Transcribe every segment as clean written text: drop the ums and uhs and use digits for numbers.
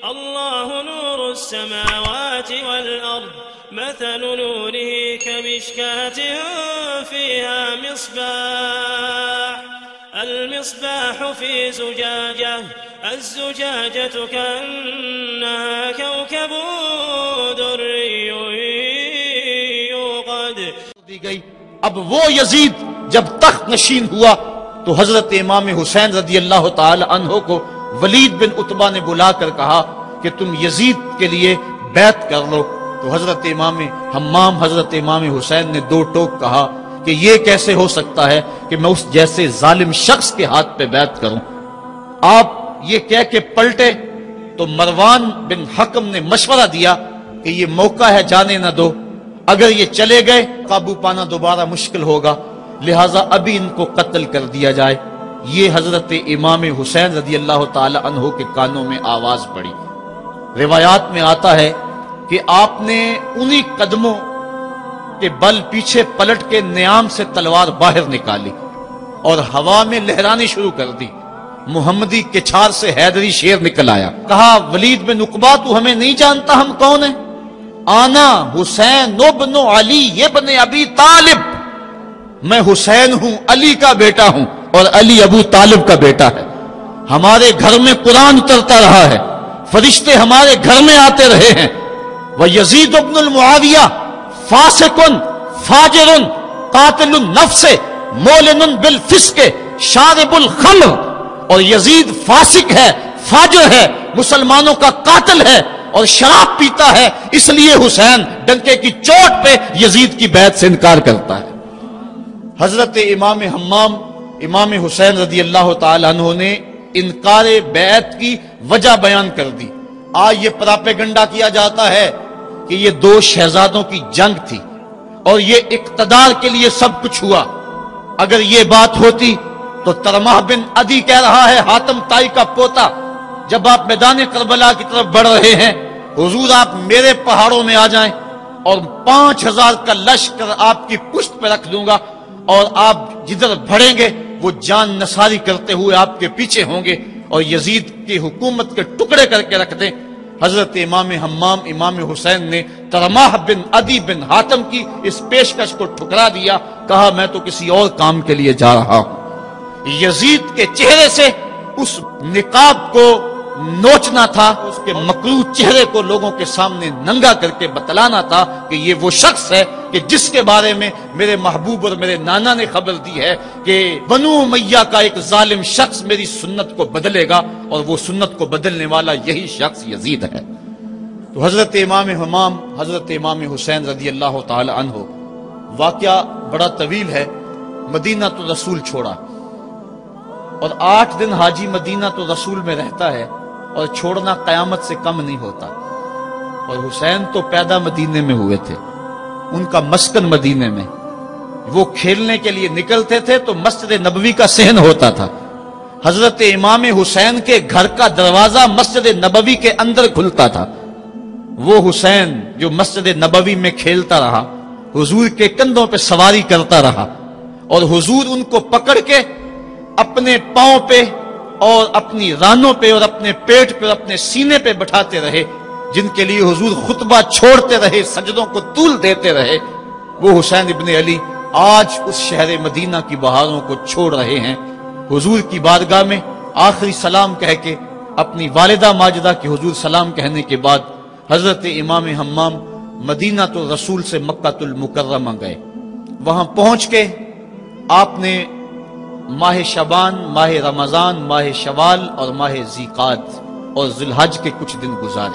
الله نور السماوات والأرض مثل نوره كمشكاة فيها مصباح المصباح في زجاجة الزجاجة كأنها كوكب دري يوقد دی گئی۔ اب وہ یزید جب تخت نشین ہوا تو حضرت امام حسین رضی اللہ تعالی عنہ کو ولید بن عتبہ نے بلا کر کہا کہ تم یزید کے لیے بیعت کر لو۔ تو حضرت امام حمام حضرت امام حسین نے دو ٹوک کہا کہ یہ کیسے ہو سکتا ہے کہ میں اس جیسے ظالم شخص کے ہاتھ پہ بیعت کروں۔ آپ یہ کہہ کے پلٹے تو مروان بن حکم نے مشورہ دیا کہ یہ موقع ہے، جانے نہ دو، اگر یہ چلے گئے قابو پانا دوبارہ مشکل ہوگا، لہٰذا ابھی ان کو قتل کر دیا جائے۔ یہ حضرت امام حسین رضی اللہ تعالی عنہ کے کانوں میں آواز پڑی۔ روایات میں آتا ہے کہ آپ نے انہی قدموں کے بل پیچھے پلٹ کے نیام سے تلوار باہر نکالی اور ہوا میں لہرانی شروع کر دی۔ محمدی کچھار سے حیدری شیر نکل آیا، کہا ولید بن عقبہ تو ہمیں نہیں جانتا ہم کون ہیں؟ آنا حسین ابن علی ابن ابی طالب، میں حسین ہوں، علی کا بیٹا ہوں، اور علی ابو طالب کا بیٹا ہے۔ ہمارے گھر میں قرآن اترتا رہا ہے، فرشتے ہمارے گھر میں آتے رہے ہیں۔ وَيَزِيدُ ابن المعاویہ فاسق فاجر قاتل النفس مولن بالفسق شارب الخمر، اور یزید فاسق ہے، فاجر ہے، مسلمانوں کا قاتل ہے اور شراب پیتا ہے، اس لیے حسین ڈنکے کی چوٹ پہ یزید کی بیعت سے انکار کرتا ہے۔ حضرت امام حمام امام حسین رضی اللہ تعالی عنہ نے انکار بیعت کی وجہ بیان کر دی۔ آج یہ پراپیگنڈا کیا جاتا ہے کہ یہ دو شہزادوں کی جنگ تھی اور یہ اقتدار کے لیے سب کچھ ہوا۔ اگر یہ بات ہوتی تو ترمح بن عدی کہہ رہا ہے، حاتم طائی کا پوتا، جب آپ میدان کربلا کی طرف بڑھ رہے ہیں، حضور آپ میرے پہاڑوں میں آ جائیں اور 5000 کا لشکر آپ کی پشت پہ رکھ دوں گا، اور آپ جدھر بڑھیں گے وہ جان نثاری کرتے ہوئے آپ کے پیچھے ہوں گے اور یزید کی حکومت کے ٹکڑے کر کے رکھ دیں۔ حضرت امام حمام امام حسین نے ترماح بن عدی بن حاتم کی اس پیشکش کو ٹھکرا دیا، کہا میں تو کسی اور کام کے لیے جا رہا ہوں۔ یزید کے چہرے سے اس نقاب کو نوچنا تھا، اس کے مکروہ چہرے کو لوگوں کے سامنے ننگا کر کے بتلانا تھا کہ یہ وہ شخص ہے کہ جس کے بارے میں میرے محبوب اور میرے نانا نے خبر دی ہے کہ بنو امیہ کا ایک ظالم شخص میری سنت کو بدلے گا، اور وہ سنت کو بدلنے والا یہی شخص یزید ہے۔ تو حضرت امام حمام حضرت امام حسین رضی اللہ تعالی عنہ، واقعہ بڑا طویل ہے۔ مدینہ تو رسول چھوڑا اور 8 دن حاجی مدینہ تو رسول میں رہتا ہے، اور چھوڑنا قیامت سے کم نہیں ہوتا۔ اور حسین تو پیدا مدینے میں ہوئے تھے، ان کا مسکن مدینے میں، وہ کھیلنے کے لیے نکلتے تھے تو مسجد نبوی کا صحن ہوتا تھا۔ حضرت امام حسین کے گھر کا دروازہ مسجد نبوی کے اندر کھلتا تھا۔ وہ حسین جو مسجد نبوی میں کھیلتا رہا، حضور کے کندھوں پہ سواری کرتا رہا، اور حضور ان کو پکڑ کے اپنے پاؤں پہ اور اپنی رانوں پہ اور اپنے پیٹ پہ اور اپنے سینے پہ بٹھاتے رہے، جن کے لیے حضور خطبہ چھوڑتے رہے، سجدوں کو طول دیتے رہے۔ وہ حسین ابن علی آج اس شہر مدینہ کی بہاروں کو چھوڑ رہے ہیں۔ حضور کی بارگاہ میں آخری سلام کہہ کے اپنی والدہ ماجدہ کی حضور سلام کہنے کے بعد حضرت امام حمام مدینہ تو رسول سے مکہ المکرمہ گئے۔ وہاں پہنچ کے آپ نے ماہ شعبان، ماہ رمضان، ماہ شوال اور ماہ ذیقعد اور ذی الحج کے کچھ دن گزارے۔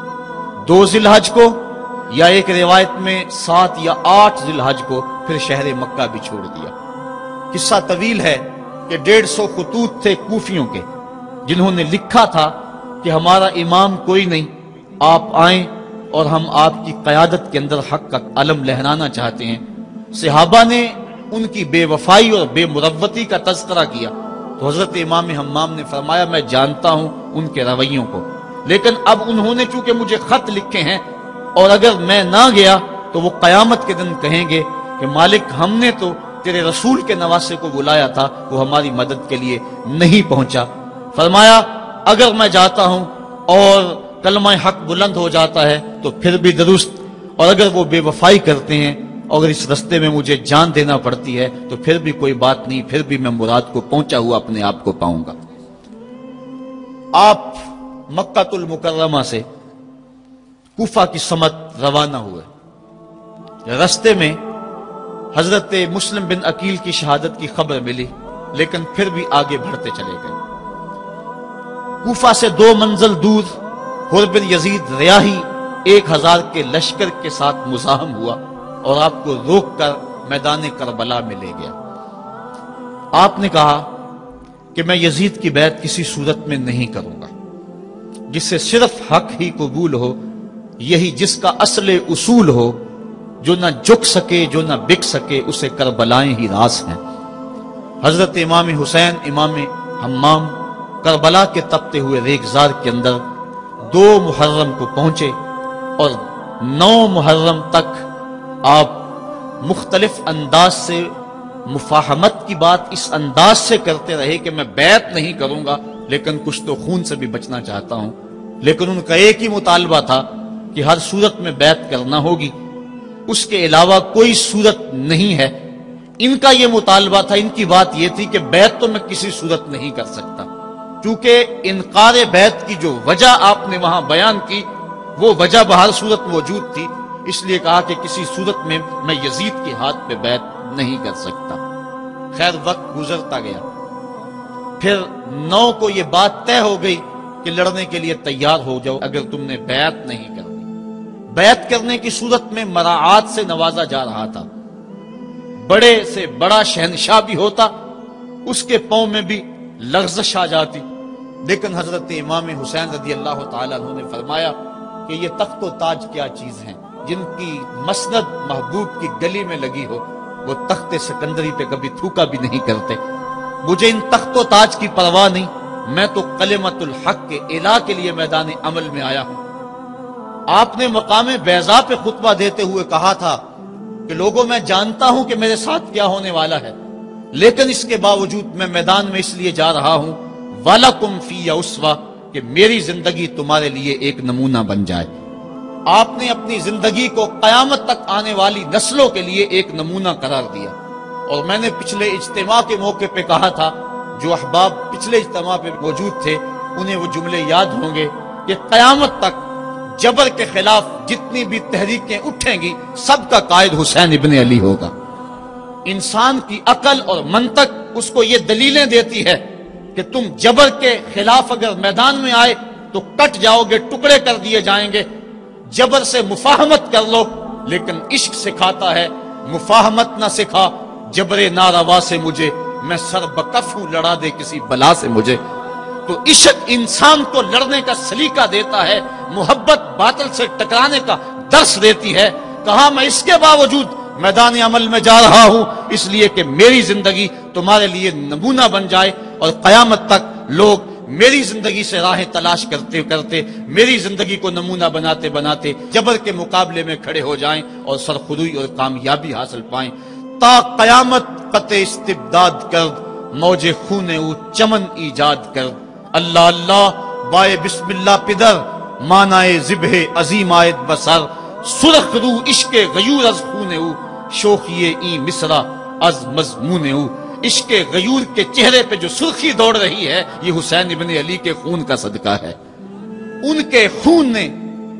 2 ذی الحج کو، یا ایک روایت میں 7 یا 8 ذی الحج کو پھر شہر مکہ بھی چھوڑ دیا۔ قصہ طویل ہے کہ 150 خطوط تھے کوفیوں کے، جنہوں نے لکھا تھا کہ ہمارا امام کوئی نہیں، آپ آئیں اور ہم آپ کی قیادت کے اندر حق کا علم لہرانا چاہتے ہیں۔ صحابہ نے ان کی بے وفائی اور بے مروتی کا تذکرہ کیا تو حضرت امام حمام نے فرمایا میں جانتا ہوں ان کے رویوں کو، لیکن اب انہوں نے چونکہ مجھے خط لکھے ہیں، اور اگر میں نہ گیا تو وہ قیامت کے دن کہیں گے کہ مالک ہم نے تو تیرے رسول کے نواسے کو بلایا تھا، وہ ہماری مدد کے لیے نہیں پہنچا۔ فرمایا اگر میں جاتا ہوں اور کلمہ حق بلند ہو جاتا ہے تو پھر بھی درست، اور اگر وہ بے وفائی کرتے ہیں اور اگر اس رستے میں مجھے جان دینا پڑتی ہے تو پھر بھی کوئی بات نہیں، پھر بھی میں مراد کو پہنچا ہوا اپنے آپ کو پاؤں گا۔ آپ مکہ المکرمہ سے کوفہ کی سمت روانہ ہوئے، رستے میں حضرت مسلم بن عقیل کی شہادت کی خبر ملی، لیکن پھر بھی آگے بڑھتے چلے گئے۔ کوفہ سے 2 منزل دور حر بن یزید ریاحی 1000 کے لشکر کے ساتھ مزاحم ہوا اور آپ کو روک کر میدان کربلا میں لے گیا۔ آپ نے کہا کہ میں یزید کی بیعت کسی صورت میں نہیں کروں گا، جس سے صرف حق ہی قبول ہو، یہی جس کا اصل اصول ہو، جو نہ جھک سکے جو نہ بک سکے، اسے کربلائیں ہی راس ہیں۔ حضرت امام حسین امام حمام کربلا کے تپتے ہوئے ریگزار کے اندر 2 محرم کو پہنچے اور 9 محرم تک آپ مختلف انداز سے مفاہمت کی بات اس انداز سے کرتے رہے کہ میں بیعت نہیں کروں گا، لیکن کچھ تو خون سے بھی بچنا چاہتا ہوں۔ لیکن ان کا ایک ہی مطالبہ تھا کہ ہر صورت میں بیعت کرنا ہوگی، اس کے علاوہ کوئی صورت نہیں ہے۔ ان کا یہ مطالبہ تھا، ان کی بات یہ تھی کہ بیعت تو میں کسی صورت نہیں کر سکتا، چونکہ انکار بیعت کی جو وجہ آپ نے وہاں بیان کی وہ وجہ بہر صورت موجود تھی، اس لیے کہا کہ کسی صورت میں میں یزید کے ہاتھ پہ بیعت نہیں کر سکتا۔ خیر وقت گزرتا گیا، پھر 9 کو یہ بات طے ہو گئی کہ لڑنے کے لیے تیار ہو جاؤ اگر تم نے بیعت نہیں کرنی۔ بیعت کرنے کی صورت میں مراعات سے نوازا جا رہا تھا، بڑے سے بڑا شہنشاہ بھی ہوتا اس کے پاؤں میں بھی لغزش آ جاتی، لیکن حضرت امام حسین رضی اللہ تعالیٰ عنہ نے فرمایا کہ یہ تخت و تاج کیا چیز ہیں، جن کی مسند محبوب کی گلی میں لگی ہو وہ تخت سکندری پہ کبھی تھوکا بھی نہیں کرتے۔ مجھے ان تخت و تاج کی پرواہ نہیں، میں تو کلمت الحق کے اعلیٰ کے لیے میدان عمل میں آیا ہوں۔ آپ نے مقام بیضا پہ خطبہ دیتے ہوئے کہا تھا کہ لوگوں میں جانتا ہوں کہ میرے ساتھ کیا ہونے والا ہے، لیکن اس کے باوجود میں میدان میں اس لیے جا رہا ہوں وَلَكُمْ فِيَّ أُسْوَةٌ کہ میری زندگی تمہارے لیے ایک نمونہ بن جائے۔ آپ نے اپنی زندگی کو قیامت تک آنے والی نسلوں کے لیے ایک نمونہ قرار دیا، اور میں نے پچھلے اجتماع کے موقع پہ کہا تھا، جو احباب پچھلے اجتماع پہ موجود تھے انہیں وہ جملے یاد ہوں گے کہ قیامت تک جبر کے خلاف جتنی بھی تحریکیں اٹھیں گی سب کا قائد حسین ابن علی ہوگا۔ انسان کی عقل اور منطق اس کو یہ دلیلیں دیتی ہے کہ تم جبر کے خلاف اگر میدان میں آئے تو کٹ جاؤ گے، ٹکڑے کر دیے جائیں گے۔ جبر سے مفاہمت کر لو، لیکن عشق سکھاتا ہے مفاہمت نہ سکھا، جبر ناروا سے مجھے، میں سر بکف ہوں لڑا دے کسی بلا سے مجھے۔ تو عشق انسان کو لڑنے کا سلیقہ دیتا ہے، محبت باطل سے ٹکرانے کا درس دیتی ہے۔ کہا میں اس کے باوجود میدان عمل میں جا رہا ہوں اس لیے کہ میری زندگی تمہارے لیے نمونہ بن جائے، اور قیامت تک لوگ میری زندگی سے راہیں تلاش کرتے کرتے میری زندگی کو نمونہ بناتے بناتے جبر کے مقابلے میں کھڑے ہو جائیں اور سرخروئی اور کامیابی حاصل پائیں۔ تا قیامت قطع استبداد کرد، موج خون او چمن ایجاد کرد۔ اللہ اللہ بائے بسم اللہ پدر، مانائے ذبح عظیم آیت بسر۔ سرخ رو عشق غیور از خون او، شوخی این مصرع از مضمون او۔ عشق غیور کے چہرے پہ جو سرخی دوڑ رہی ہے یہ حسین ابن علی کے خون کا صدقہ ہے۔ ان کے خون نے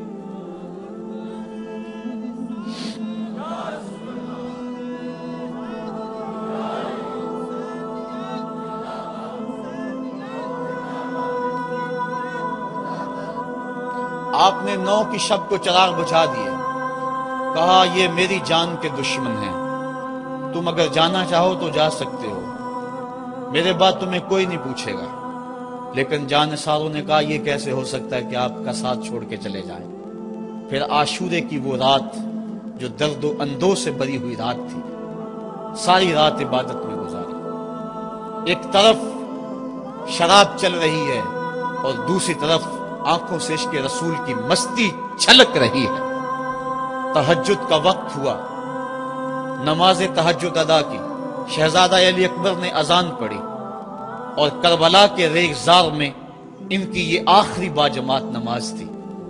آپ نے 9 کی شب کو چراغ بجھا دیے، کہا یہ میری جان کے دشمن ہیں، تم اگر جانا چاہو تو جا سکتے ہو، میرے بعد تمہیں کوئی نہیں پوچھے گا۔ لیکن جانثاروں نے کہا یہ کیسے ہو سکتا ہے کہ آپ کا ساتھ چھوڑ کے چلے جائیں۔ پھر عاشورے کی وہ رات جو درد و اندوہ سے بری ہوئی رات تھی، ساری رات عبادت میں گزاری۔ ایک طرف شراب چل رہی ہے اور دوسری طرف آنکھوں سے عشق رسول کی مستی چھلک رہی ہے۔ تہجد کا وقت ہوا، نماز تہجد ادا کی، شہزادہ علی اکبر نے اذان پڑھی، اور کربلا کے ریگزار میں ان کی یہ آخری باجماعت نماز تھی۔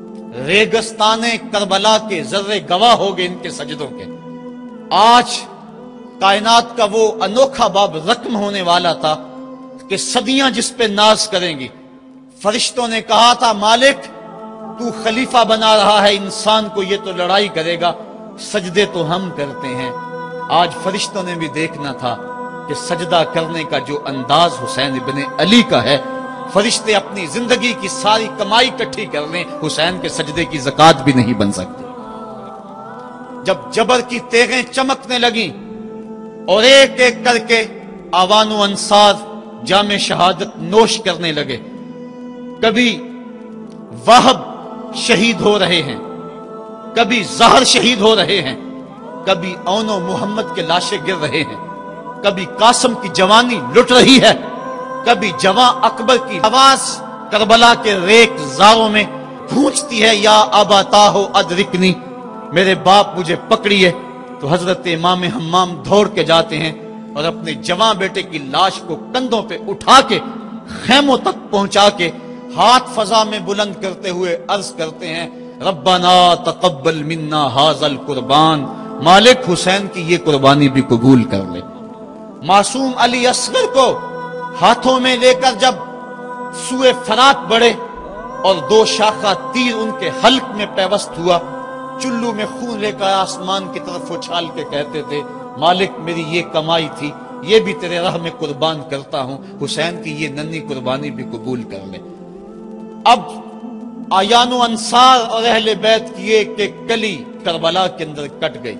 ریگستان کربلا کے ذرے گواہ ہو گئے ان کے سجدوں کے۔ آج کائنات کا وہ انوکھا باب رقم ہونے والا تھا کہ صدیاں جس پہ ناز کریں گی۔ فرشتوں نے کہا تھا مالک تو خلیفہ بنا رہا ہے انسان کو، یہ تو لڑائی کرے گا، سجدے تو ہم کرتے ہیں۔ آج فرشتوں نے بھی دیکھنا تھا کہ سجدہ کرنے کا جو انداز حسین ابن علی کا ہے، فرشتے اپنی زندگی کی ساری کمائی اکٹھی کر لیں، حسین کے سجدے کی زکوٰۃ بھی نہیں بن سکتی۔ جب جبر کی تیغیں چمکنے لگیں اور ایک ایک کر کے آوان و انصار جام شہادت نوش کرنے لگے، کبھی وہب شہید ہو رہے ہیں، کبھی زہر شہید ہو رہے ہیں، کبھی اون و محمد کے لاشیں گر رہے ہیں، کبھی قاسم کی جوانی لٹ رہی ہے، کبھی جواں اکبر کی آواز کربلا کے ریک زاروں میں گونجتی ہے، یا ابا ہو ادرکنی، میرے باپ مجھے پکڑیے۔ تو حضرت امام حمام دوڑ کے جاتے ہیں اور اپنے جواں بیٹے کی لاش کو کندھوں پہ اٹھا کے خیموں تک پہنچا کے ہاتھ فضا میں بلند کرتے ہوئے عرض کرتے ہیں ربنا تقبل منا ھذا القربان، مالک حسین کی یہ قربانی بھی قبول کر لے۔ معصوم علی اصغر کو ہاتھوں میں لے کر جب سوئے فرات بڑھے اور دو شاخہ تیر ان کے حلق میں پیوست ہوا، چلو میں خون لے کر آسمان کی طرف اچھال کے کہتے تھے مالک میری یہ کمائی تھی، یہ بھی تیرے راہ میں قربان کرتا ہوں، حسین کی یہ ننھی قربانی بھی قبول کر لے۔ اب آیان و انصار اور اہل بیت کی ایک ایک کلی کربلا کے اندر کٹ گئی،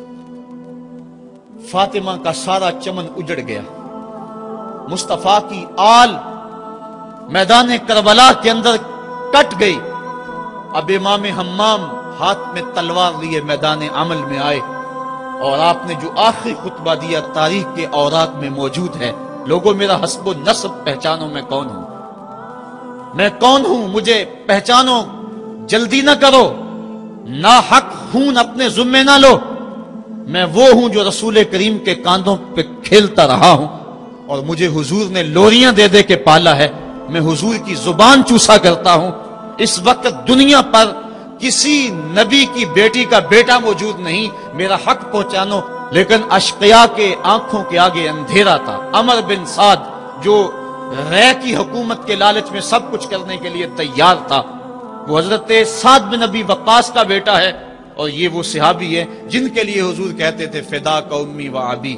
فاطمہ کا سارا چمن اجڑ گیا، مصطفیٰ کی آل میدان کربلا کے اندر کٹ گئی۔ اب امام حمام ہاتھ میں تلوار لیے میدان عمل میں آئے اور آپ نے جو آخری خطبہ دیا تاریخ کے اوراق میں موجود ہے، لوگوں میرا حسب و نسب پہچانو میں کون ہوں، میں کون ہوں، مجھے پہچانو، جلدی نہ کرو، ناحق خون اپنے ذمے نہ لو، میں وہ ہوں جو رسول کریم کے کاندھوں پہ کھیلتا رہا ہوں اور مجھے حضور نے لوریاں دے دے کے پالا ہے، میں حضور کی زبان چوسا کرتا ہوں۔ اس وقت دنیا پر کسی نبی کی بیٹی کا بیٹا موجود نہیں، میرا حق پہنچانو۔ لیکن اشقیاء کے آنکھوں کے آگے اندھیرا تھا۔ عمر بن سعد جو رے کی حکومت کے لالچ میں سب کچھ کرنے کے لیے تیار تھا، وہ حضرت سعد بن ابی وقاص کا بیٹا ہے، اور یہ وہ صحابی ہے جن کے لیے حضور کہتے تھے فدا کا امی و ابی۔